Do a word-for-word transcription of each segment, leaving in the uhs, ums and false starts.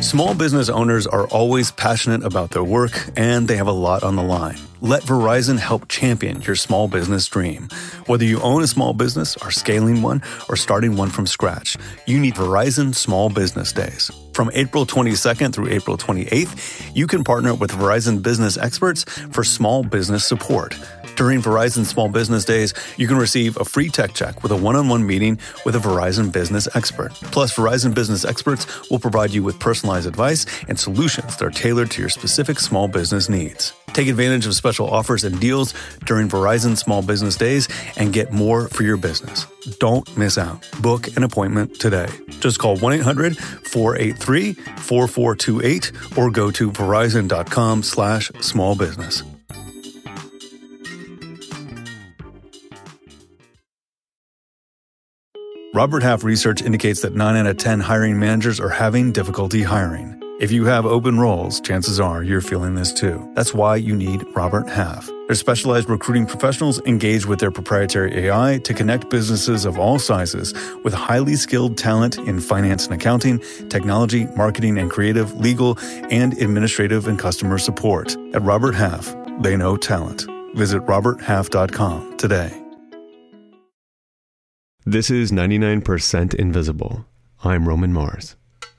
Small business owners are always passionate about their work, and they have a lot on the line. Let Verizon help champion your small business dream. Whether you own a small business, are scaling one, or starting one from scratch, you need Verizon Small Business Days. From April twenty-second through April twenty-eighth, you can partner with Verizon business experts for small business support. During Verizon Small Business Days, you can receive a free tech check with a one-on-one meeting with a Verizon business expert. Plus, Verizon business experts will provide you with personalized advice and solutions that are tailored to your specific small business needs. Take advantage of special offers and deals during Verizon Small Business Days and get more for your business. Don't miss out. Book an appointment today. Just call one eight hundred four eight three four four two eight or go to verizon.com slash small business. Robert Half research indicates that nine out of ten hiring managers are having difficulty hiring. If you have open roles, chances are you're feeling this too. That's why you need Robert Half. Their specialized recruiting professionals engage with their proprietary A I to connect businesses of all sizes with highly skilled talent in finance and accounting, technology, marketing and creative, legal, and administrative and customer support. At Robert Half, they know talent. Visit robert half dot com today. This is ninety-nine percent Invisible. I'm Roman Mars.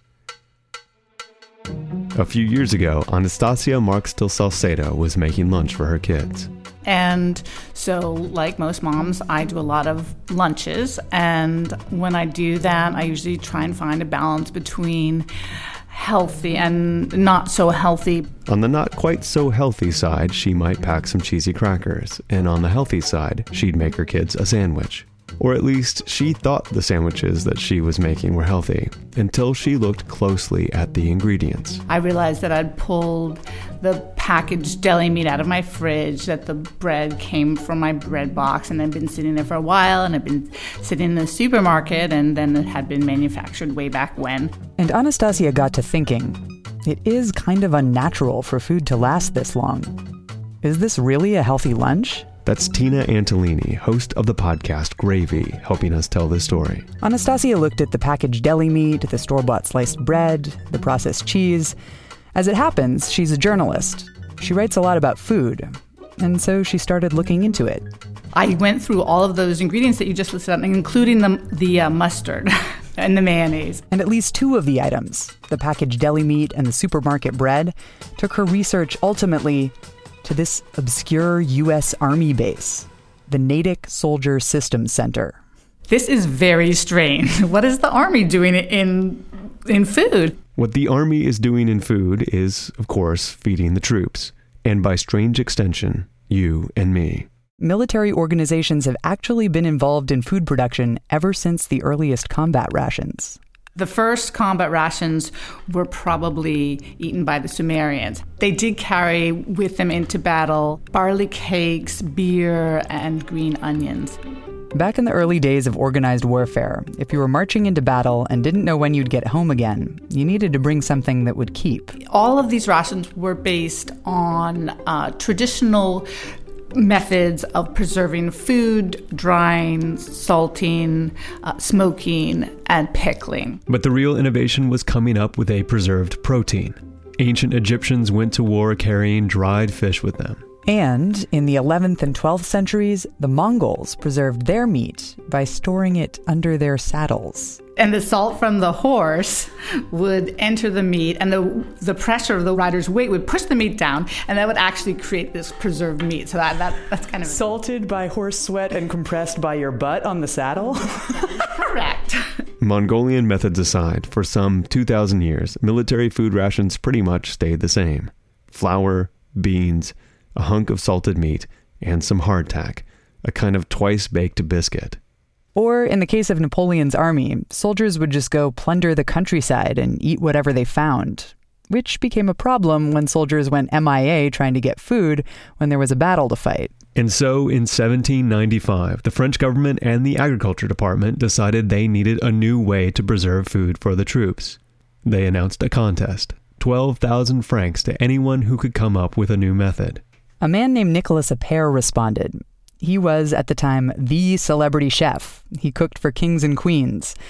A few years ago, Anastasia Marx del Salcedo was making lunch for her kids. And so, like most moms, I do a lot of lunches. And when I do that, I usually try and find a balance between healthy and not so healthy. On the not quite so healthy side, she might pack some cheesy crackers. And on the healthy side, she'd make her kids a sandwich. Or at least she thought the sandwiches that she was making were healthy, until she looked closely at the ingredients. I realized that I'd pulled the packaged deli meat out of my fridge, that the bread came from my bread box and had been sitting there for a while, and had been sitting in the supermarket, and then it had been manufactured way back when. And Anastasia got to thinking, it is kind of unnatural for food to last this long. Is this really a healthy lunch? That's Tina Antolini, host of the podcast Gravy, helping us tell this story. Anastasia looked at the packaged deli meat, the store-bought sliced bread, the processed cheese. As it happens, she's a journalist. She writes a lot about food, and so she started looking into it. I went through all of those ingredients that you just listed out, including the, the uh, mustard and the mayonnaise. And at least two of the items, the packaged deli meat and the supermarket bread, took her research ultimately to this obscure U S Army base, the Natick Soldier Systems Center. This is very strange. What is the Army doing in in food? What the Army is doing in food is, of course, feeding the troops. And by strange extension, you and me. Military organizations have actually been involved in food production ever since the earliest combat rations. The first combat rations were probably eaten by the Sumerians. They did carry with them into battle barley cakes, beer, and green onions. Back in the early days of organized warfare, if you were marching into battle and didn't know when you'd get home again, you needed to bring something that would keep. All of these rations were based on uh, traditional methods of preserving food, drying, salting, uh, smoking, and pickling. But the real innovation was coming up with a preserved protein. Ancient Egyptians went to war carrying dried fish with them. And in the eleventh and twelfth centuries, the Mongols preserved their meat by storing it under their saddles. And the salt from the horse would enter the meat, and the the pressure of the rider's weight would push the meat down, and that would actually create this preserved meat. So that, that that's kind of... Salted by horse sweat and compressed by your butt on the saddle? Correct. Mongolian methods aside, for some two thousand years, military food rations pretty much stayed the same. Flour, beans, a hunk of salted meat, and some hardtack, a kind of twice-baked biscuit. Or, in the case of Napoleon's army, soldiers would just go plunder the countryside and eat whatever they found, which became a problem when soldiers went M I A trying to get food when there was a battle to fight. And so, in seventeen ninety-five, the French government and the Agriculture Department decided they needed a new way to preserve food for the troops. They announced a contest, twelve thousand francs to anyone who could come up with a new method. A man named Nicolas Appert responded. He was, at the time, the celebrity chef. He cooked for kings and queens.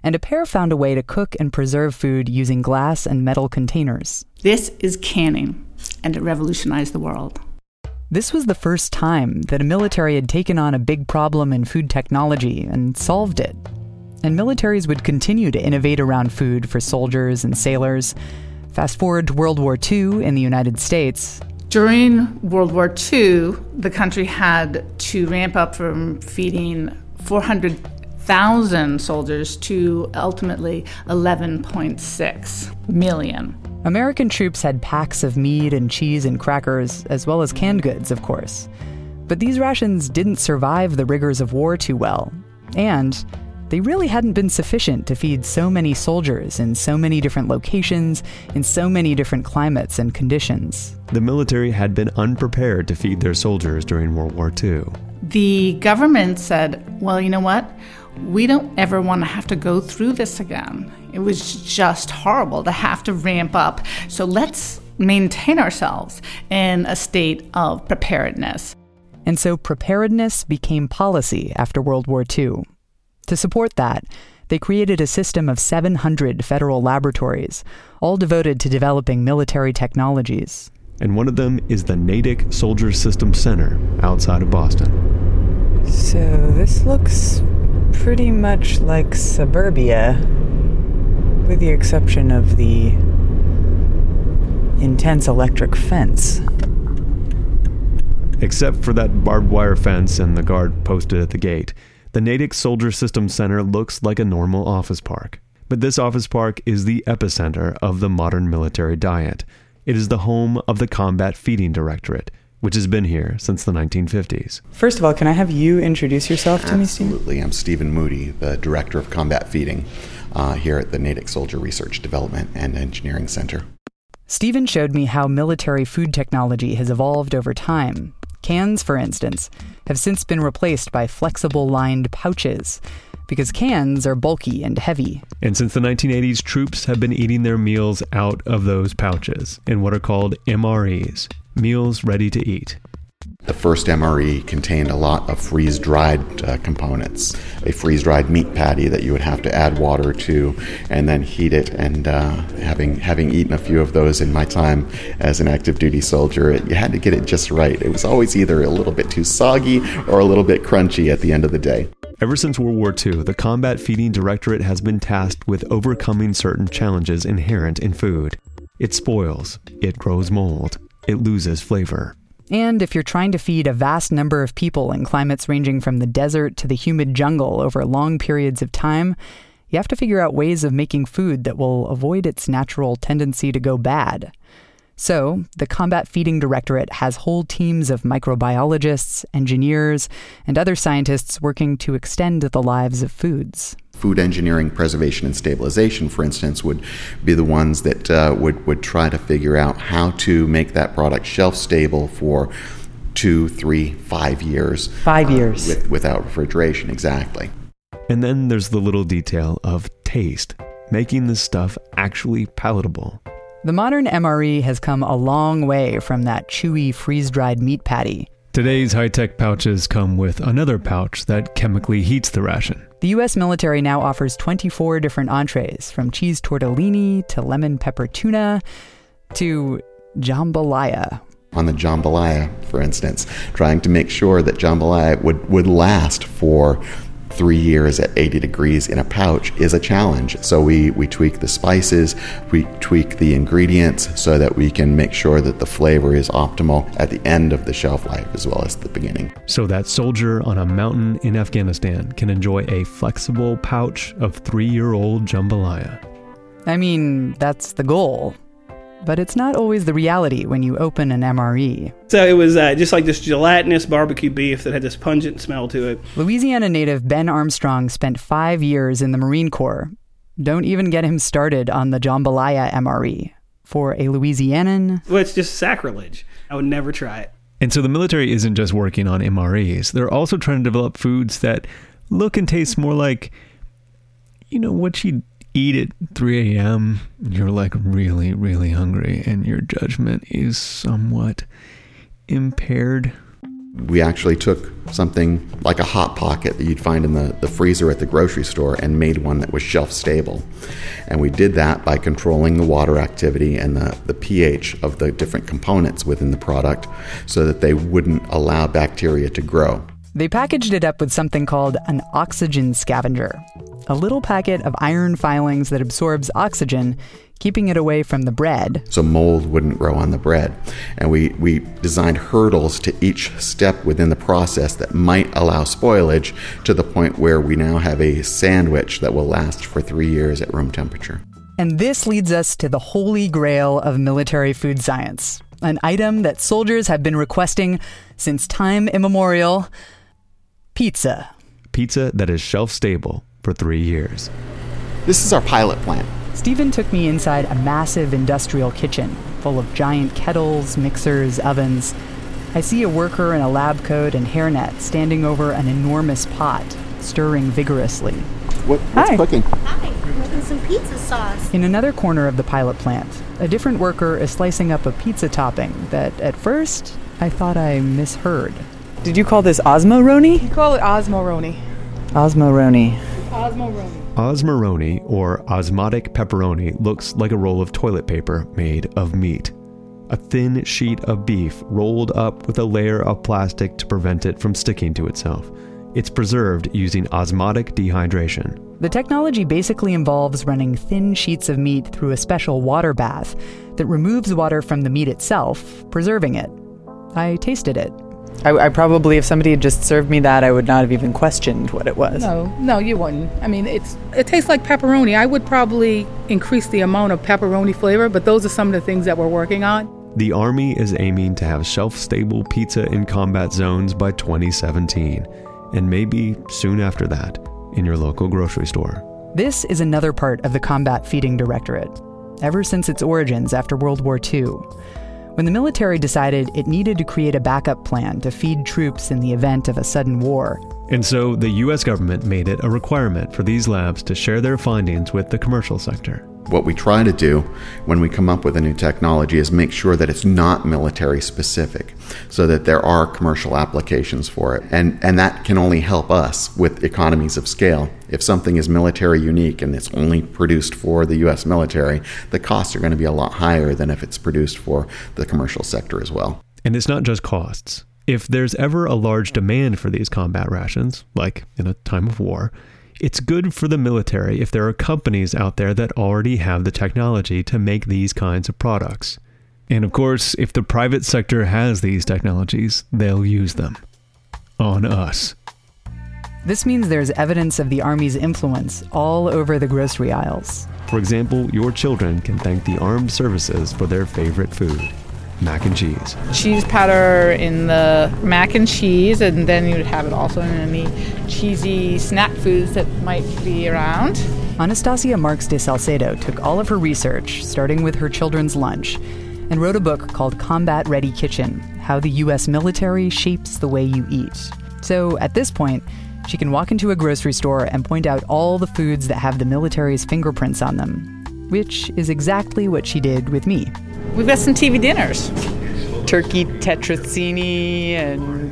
and a pair found a way to cook and preserve food using glass and metal containers. This is canning, and it revolutionized the world. This was the first time that a military had taken on a big problem in food technology and solved it. And militaries would continue to innovate around food for soldiers and sailors. Fast forward to World War Two in the United States. During World War Two, the country had to ramp up from feeding four hundred thousand soldiers to ultimately eleven point six million. American troops had packs of meat and cheese and crackers, as well as canned goods, of course. But these rations didn't survive the rigors of war too well. And they really hadn't been sufficient to feed so many soldiers in so many different locations, in so many different climates and conditions. The military had been unprepared to feed their soldiers during World War Two. The government said, well, you know what? We don't ever want to have to go through this again. It was just horrible to have to ramp up. So let's maintain ourselves in a state of preparedness. And so preparedness became policy after World War Two. To support that, they created a system of seven hundred federal laboratories, all devoted to developing military technologies. And one of them is the Natick Soldier System Center outside of Boston. So this looks pretty much like suburbia, with the exception of the intense electric fence. Except for that barbed wire fence and the guard posted at the gate, the Natick Soldier System Center looks like a normal office park. But this office park is the epicenter of the modern military diet. It is the home of the Combat Feeding Directorate, which has been here since the nineteen fifties. First of all, can I have you introduce yourself to me, Steve? Absolutely. I'm Stephen Moody, the Director of Combat Feeding uh, here at the Natick Soldier Research Development and Engineering Center. Stephen showed me how military food technology has evolved over time. Cans, for instance, have since been replaced by flexible lined pouches because cans are bulky and heavy. And since the nineteen eighties, troops have been eating their meals out of those pouches in what are called M R Es, meals ready to eat. The first M R E contained a lot of freeze-dried uh, components. A freeze-dried meat patty that you would have to add water to and then heat it. And uh, having having eaten a few of those in my time as an active duty soldier, it, you had to get it just right. It was always either a little bit too soggy or a little bit crunchy at the end of the day. Ever since World War Two, the Combat Feeding Directorate has been tasked with overcoming certain challenges inherent in food. It spoils, it grows mold, it loses flavor. And if you're trying to feed a vast number of people in climates ranging from the desert to the humid jungle over long periods of time, you have to figure out ways of making food that will avoid its natural tendency to go bad. So, the Combat Feeding Directorate has whole teams of microbiologists, engineers, and other scientists working to extend the lives of foods. Food engineering, preservation, and stabilization, for instance, would be the ones that uh, would, would try to figure out how to make that product shelf stable for two, three, five years. Five years. Uh, with, without refrigeration, exactly. And then there's the little detail of taste, making this stuff actually palatable. The modern M R E has come a long way from that chewy, freeze-dried meat patty. Today's high-tech pouches come with another pouch that chemically heats the ration. The U S military now offers twenty-four different entrees, from cheese tortellini to lemon pepper tuna to jambalaya. On the jambalaya, for instance, trying to make sure that jambalaya would, would last for three years at eighty degrees in a pouch is a challenge. So we, we tweak the spices, we tweak the ingredients so that we can make sure that the flavor is optimal at the end of the shelf life as well as the beginning. So that soldier on a mountain in Afghanistan can enjoy a flexible pouch of three-year-old jambalaya. I mean, that's the goal. But it's not always the reality when you open an M R E. So it was uh, just like this gelatinous barbecue beef that had this pungent smell to it. Louisiana native Ben Armstrong spent five years in the Marine Corps. Don't even get him started on the jambalaya M R E. For a Louisianan... Well, it's just sacrilege. I would never try it. And so the military isn't just working on M R Es. They're also trying to develop foods that look and taste more like, you know, what you'd eat at three a.m., you're like really, really hungry and your judgment is somewhat impaired. We actually took something like a Hot Pocket that you'd find in the, the freezer at the grocery store and made one that was shelf stable. And we did that by controlling the water activity and the, the pH of the different components within the product so that they wouldn't allow bacteria to grow. They packaged it up with something called an oxygen scavenger, a little packet of iron filings that absorbs oxygen, keeping it away from the bread. So mold wouldn't grow on the bread. And we, we designed hurdles to each step within the process that might allow spoilage to the point where we now have a sandwich that will last for three years at room temperature. And this leads us to the holy grail of military food science, an item that soldiers have been requesting since time immemorial: pizza. Pizza that is shelf-stable for three years. This is our pilot plant. Stephen took me inside a massive industrial kitchen full of giant kettles, mixers, ovens. I see a worker in a lab coat and hairnet standing over an enormous pot, stirring vigorously. What, what's Hi. cooking? Hi, I'm making some pizza sauce. In another corner of the pilot plant, a different worker is slicing up a pizza topping that, at first, I thought I misheard. Did you call this Osmo-roni? We call it Osmo-roni. Osmo-roni. Osmo-roni. Osmo-roni, or osmotic pepperoni, looks like a roll of toilet paper made of meat. A thin sheet of beef rolled up with a layer of plastic to prevent it from sticking to itself. It's preserved using osmotic dehydration. The technology basically involves running thin sheets of meat through a special water bath that removes water from the meat itself, preserving it. I tasted it. I, I probably, if somebody had just served me that, I would not have even questioned what it was. No, no, you wouldn't. I mean, it's it tastes like pepperoni. I would probably increase the amount of pepperoni flavor, but those are some of the things that we're working on. The Army is aiming to have shelf-stable pizza in combat zones by twenty seventeen, and maybe soon after that, in your local grocery store. This is another part of the Combat Feeding Directorate, ever since its origins after World War Two. When the military decided it needed to create a backup plan to feed troops in the event of a sudden war. And so the U S government made it a requirement for these labs to share their findings with the commercial sector. What we try to do when we come up with a new technology is make sure that it's not military specific, so that there are commercial applications for it. And, and that can only help us with economies of scale. If something is military unique and it's only produced for the U S military, the costs are going to be a lot higher than if it's produced for the commercial sector as well. And it's not just costs. If there's ever a large demand for these combat rations, like in a time of war, it's good for the military if there are companies out there that already have the technology to make these kinds of products. And of course, if the private sector has these technologies, they'll use them. On us. This means there's evidence of the Army's influence all over the grocery aisles. For example, your children can thank the armed services for their favorite food, mac and cheese. Cheese powder in the mac and cheese, and then you would have it also in any cheesy snack foods that might be around. Anastasia Marks de Salcedo took all of her research, starting with her children's lunch, and wrote a book called Combat Ready Kitchen: How the U S Military Shapes the Way You Eat. So at this point, she can walk into a grocery store and point out all the foods that have the military's fingerprints on them, which is exactly what she did with me. We've got some T V dinners. Turkey tetrazzini and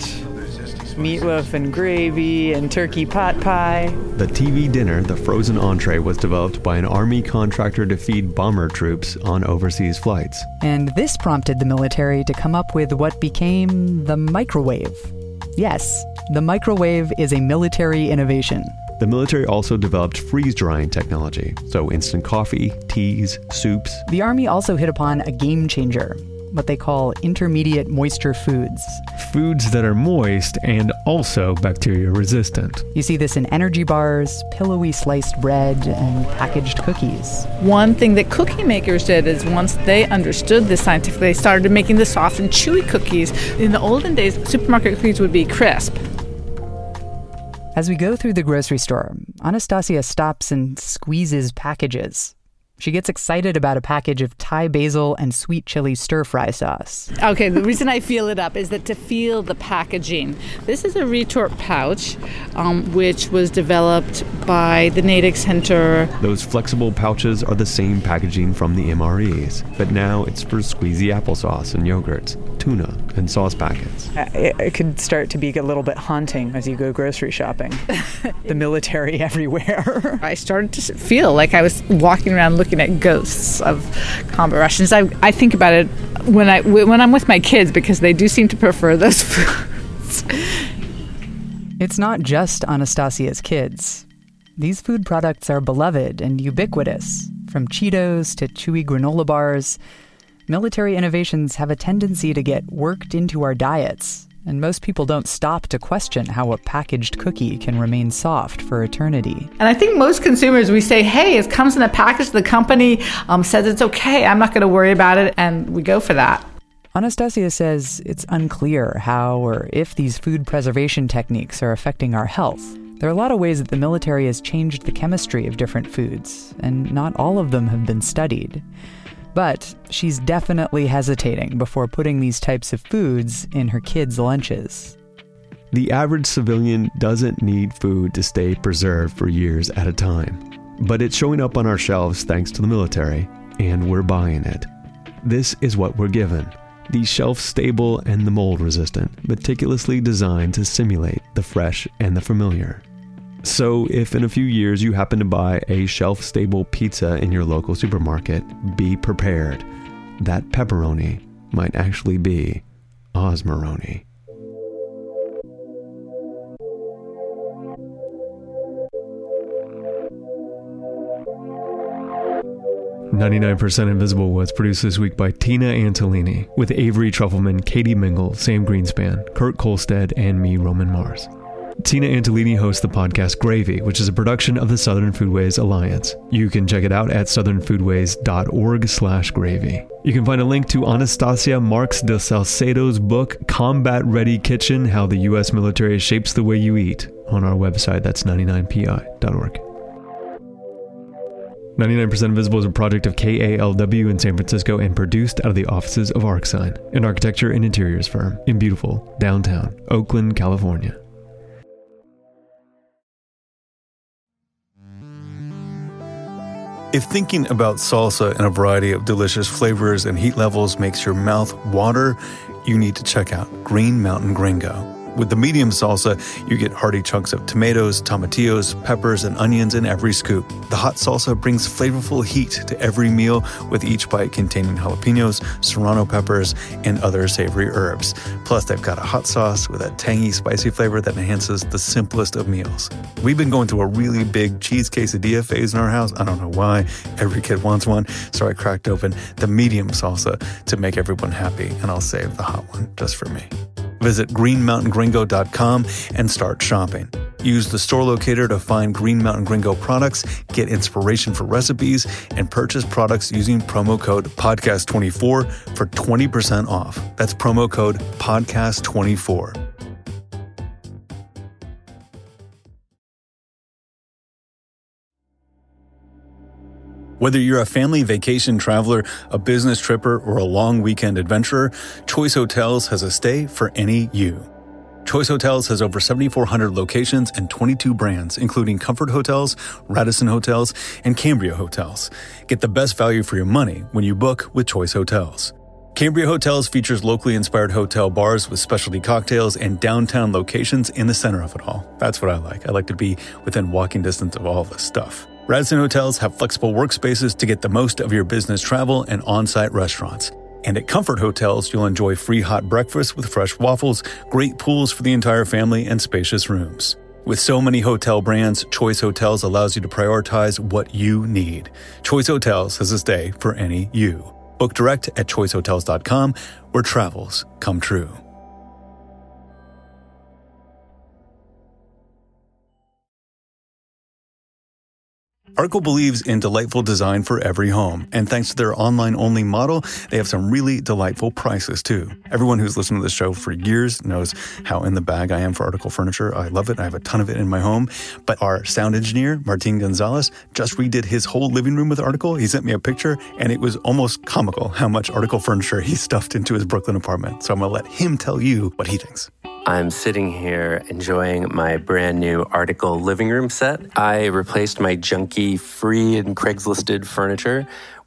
meatloaf and gravy and turkey pot pie. The T V dinner, the frozen entree, was developed by an Army contractor to feed bomber troops on overseas flights. And this prompted the military to come up with what became the microwave. Yes, the microwave is a military innovation. The military also developed freeze-drying technology, so instant coffee, teas, soups. The Army also hit upon a game changer, what they call intermediate moisture foods. Foods that are moist and also bacteria-resistant. You see this in energy bars, pillowy sliced bread, and packaged cookies. One thing that cookie makers did is once they understood this scientifically, they started making the soft and chewy cookies. In the olden days, supermarket cookies would be crisp. As we go through the grocery store, Anastasia stops and squeezes packages. She gets excited about a package of Thai basil and sweet chili stir-fry sauce. Okay, the reason I feel it up is that to feel the packaging. This is a retort pouch, um, which was developed by the Natick Center. Those flexible pouches are the same packaging from the M R Es, but now it's for squeezy applesauce and yogurts. tuna and sauce packets. It, it could start to be a little bit haunting as you go grocery shopping. The military everywhere. I started to feel like I was walking around looking at ghosts of combat rations. I, I think about it when, I, when I'm with my kids because they do seem to prefer those foods. It's not just Anastasia's kids. These food products are beloved and ubiquitous. From Cheetos to chewy granola bars, military innovations have a tendency to get worked into our diets, and most people don't stop to question how a packaged cookie can remain soft for eternity. And I think most consumers, we say, hey, it comes in a package, the company um, says it's okay, I'm not going to worry about it, and we go for that. Anastasia says it's unclear how or if these food preservation techniques are affecting our health. There are a lot of ways that the military has changed the chemistry of different foods, and not all of them have been studied. But she's definitely hesitating before putting these types of foods in her kids' lunches. The average civilian doesn't need food to stay preserved for years at a time. But it's showing up on our shelves thanks to the military, and we're buying it. This is what we're given. The shelf-stable and the mold-resistant, meticulously designed to simulate the fresh and the familiar. So if in a few years you happen to buy a shelf-stable pizza in your local supermarket, be prepared. That pepperoni might actually be Osmoroni. ninety-nine percent Invisible was produced this week by Tina Antolini, with Avery Trufelman, Katie Mingle, Sam Greenspan, Kurt Kolstad, and me, Roman Mars. Tina Antolini hosts the podcast Gravy, which is a production of the Southern Foodways Alliance. You can check it out at southern foodways dot org slash gravy. You can find a link to Anastasia Marx de Salcedo's book, Combat Ready Kitchen, How the U S Military Shapes the Way You Eat, on our website. That's ninety-nine P I dot org. ninety-nine percent Invisible is a project of K A L W in San Francisco and produced out of the offices of ArcSign, an architecture and interiors firm in beautiful downtown Oakland, California. If thinking about salsa and a variety of delicious flavors and heat levels makes your mouth water, you need to check out Green Mountain Gringo. With the medium salsa, you get hearty chunks of tomatoes, tomatillos, peppers, and onions in every scoop. The hot salsa brings flavorful heat to every meal, with each bite containing jalapenos, serrano peppers, and other savory herbs. Plus, they've got a hot sauce with a tangy, spicy flavor that enhances the simplest of meals. We've been going through a really big cheese quesadilla phase in our house. I don't know why. Every kid wants one, so I cracked open the medium salsa to make everyone happy, and I'll save the hot one just for me. Visit green mountain gringo dot com and start shopping. Use the store locator to find Green Mountain Gringo products, get inspiration for recipes, and purchase products using promo code podcast twenty-four for twenty percent off. That's promo code podcast twenty-four. Whether you're a family vacation traveler, a business tripper, or a long weekend adventurer, Choice Hotels has a stay for any you. Choice Hotels has over seventy-four hundred locations and twenty-two brands, including Comfort Hotels, Radisson Hotels, and Cambria Hotels. Get the best value for your money when you book with Choice Hotels. Cambria Hotels features locally inspired hotel bars with specialty cocktails and downtown locations in the center of it all. That's what I like. I like to be within walking distance of all this stuff. Radisson Hotels have flexible workspaces to get the most of your business travel and on-site restaurants. And at Comfort Hotels, you'll enjoy free hot breakfast with fresh waffles, great pools for the entire family, and spacious rooms. With so many hotel brands, Choice Hotels allows you to prioritize what you need. Choice Hotels has a stay for any you. Book direct at choice hotels dot com, where travels come true. Arco believes in delightful design for every home, and thanks to their online-only model, they have some really delightful prices too. Everyone who's listened to this show for years knows how in the bag I am for Arco furniture. I love it. I have a ton of it in my home. But our sound engineer, Martin Gonzalez, just redid his whole living room with Arco. He sent me a picture, and it was almost comical how much Arco furniture he stuffed into his Brooklyn apartment. So I'm going to let him tell you what he thinks. I'm sitting here enjoying my brand new Article living room set. I replaced my junky free and Craigslisted furniture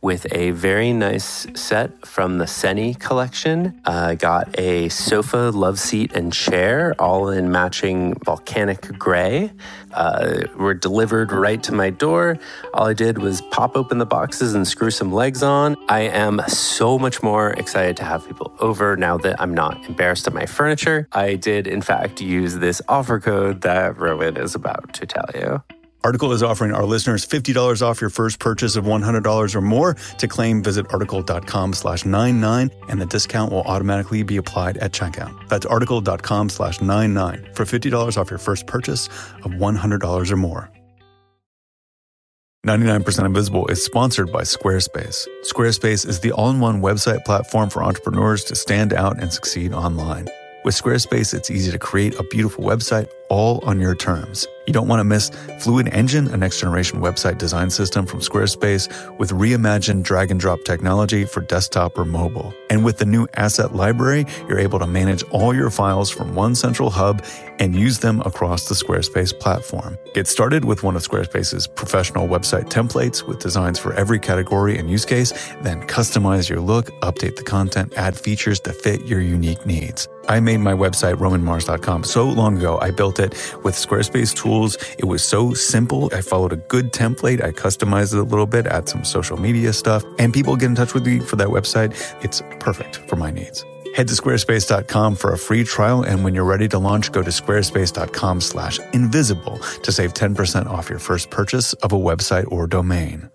with a very nice set from the Seni collection. I uh, got a sofa, love seat, and chair, all in matching volcanic gray. Uh, were delivered right to my door. All I did was pop open the boxes and screw some legs on. I am so much more excited to have people over now that I'm not embarrassed of my furniture. I did, in fact, use this offer code that Rowan is about to tell you. Article is offering our listeners fifty dollars off your first purchase of one hundred dollars or more. To claim, visit article.com slash 99, and the discount will automatically be applied at checkout. That's article.com slash 99 for fifty dollars off your first purchase of one hundred dollars or more. ninety-nine percent Invisible is sponsored by Squarespace. Squarespace is the all-in-one website platform for entrepreneurs to stand out and succeed online. With Squarespace, it's easy to create a beautiful website all on your terms. You don't want to miss Fluid Engine, a next-generation website design system from Squarespace with reimagined drag-and-drop technology for desktop or mobile. And with the new Asset Library, you're able to manage all your files from one central hub and use them across the Squarespace platform. Get started with one of Squarespace's professional website templates with designs for every category and use case, then customize your look, update the content, add features to fit your unique needs. I made my website, roman mars dot com, so long ago. I built it with Squarespace tools. It was so simple. I followed a good template. I customized it a little bit, add some social media stuff, and people get in touch with me for that website. It's perfect for my needs. Head to squarespace dot com for a free trial, and when you're ready to launch, go to squarespace.com slash invisible to save ten percent off your first purchase of a website or domain.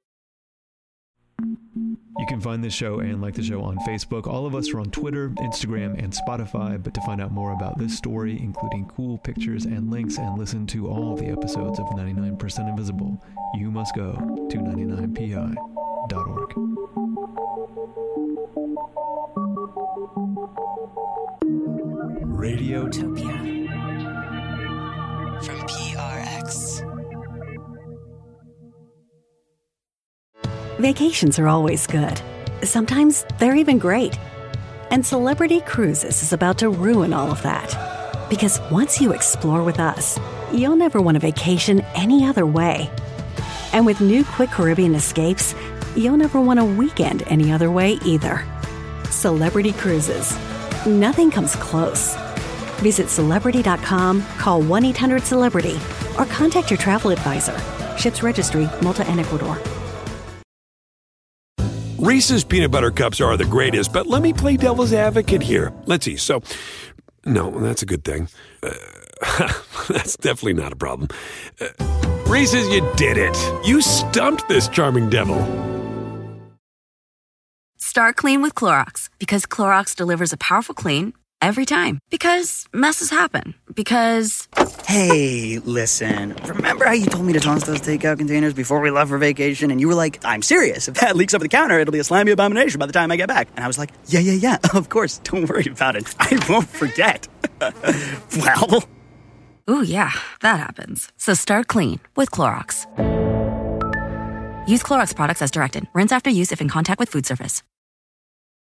You can find this show and like the show on Facebook. All of us are on Twitter, Instagram, and Spotify. But to find out more about this story, including cool pictures and links, and listen to all the episodes of ninety-nine percent Invisible, you must go to ninety-nine p i dot org. Radiotopia from P R X. Vacations are always good. Sometimes they're even great. And Celebrity Cruises is about to ruin all of that. Because once you explore with us, you'll never want a vacation any other way. And with new Quick Caribbean Escapes, you'll never want a weekend any other way either. Celebrity Cruises. Nothing comes close. Visit celebrity dot com, call one eight hundred celebrity, or contact your travel advisor. Ships Registry, Malta and Ecuador. Reese's Peanut Butter Cups are the greatest, but let me play devil's advocate here. Let's see. So, no, that's a good thing. Uh, that's definitely not a problem. Uh, Reese's, you did it. You stumped this charming devil. Start clean with Clorox, because Clorox delivers a powerful clean every time. Because messes happen. Because... Hey, listen. Remember how you told me to toss those takeout containers before we left for vacation? And you were like, I'm serious. If that leaks over the counter, it'll be a slimy abomination by the time I get back. And I was like, yeah, yeah, yeah, of course. Don't worry about it. I won't forget. Well... Ooh, yeah, that happens. So start clean with Clorox. Use Clorox products as directed. Rinse after use if in contact with food surface.